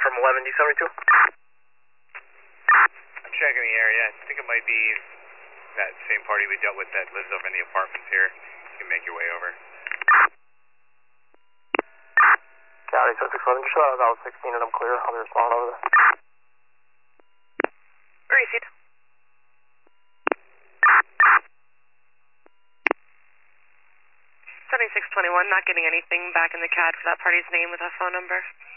from 11D72. I'm checking the area. I think it might be that same party we dealt with that lives over in the apartments here. You can make your way over. County 611, just out 16 and I'm clear. I'll be responding over there. Received. 7621, not getting anything back in the CAD for that party's name with a phone number.